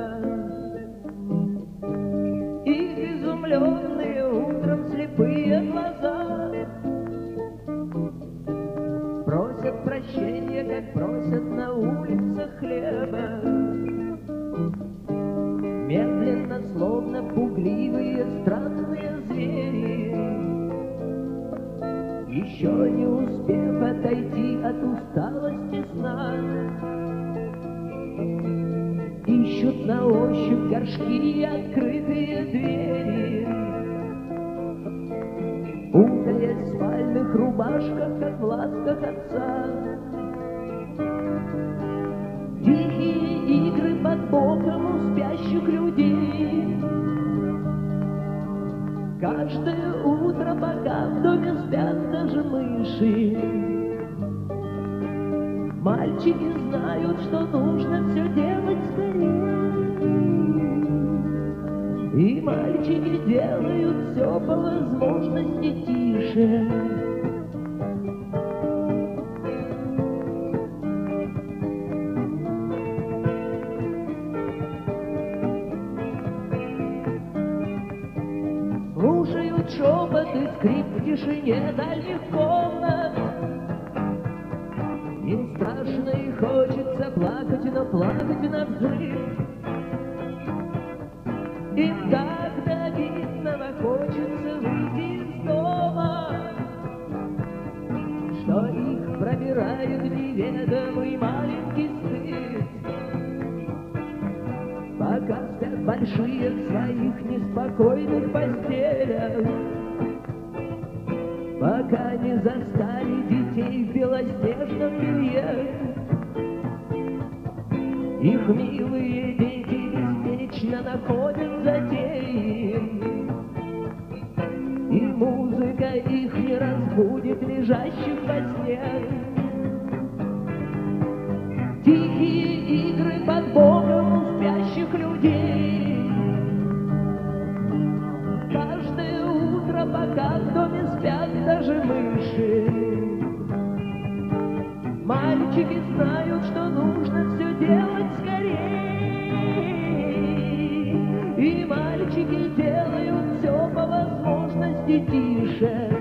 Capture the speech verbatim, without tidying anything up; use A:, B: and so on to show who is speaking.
A: Их изумленные утром слепые глаза просят прощения, как просят на улицах хлеба. Медленно, словно пугливые странные звери, еще не успев отойти от усталости сна, ищут на ощупь горшки и открытые двери, путаясь в спальных рубашках, как в ласках отца. Тихие игры под боком у спящих людей. Каждое утро, пока в доме спят даже мыши, мальчики знают, что нужно все делать скорее. И мальчики делают все по возможности тише. Слушают шепот и скрип в тишине дальних комнат. Им страшно и хочется плакать, но плакать навзрыв. Им так до обидного хочется выйти из дома, что их пробирает неведомый маленький стыд. Пока спят большие в своих неспокойных постелях, пока не застали детей в белоснежном белье, их милые дети бесконечно находят затеи, и музыка их не разбудит лежащих во сне. Тихие игры под боком у спящих людей. Каждое утро, пока в доме спят даже мыши, мальчики знают, что нужно все делать скорее. И мальчики делают все по возможности тише.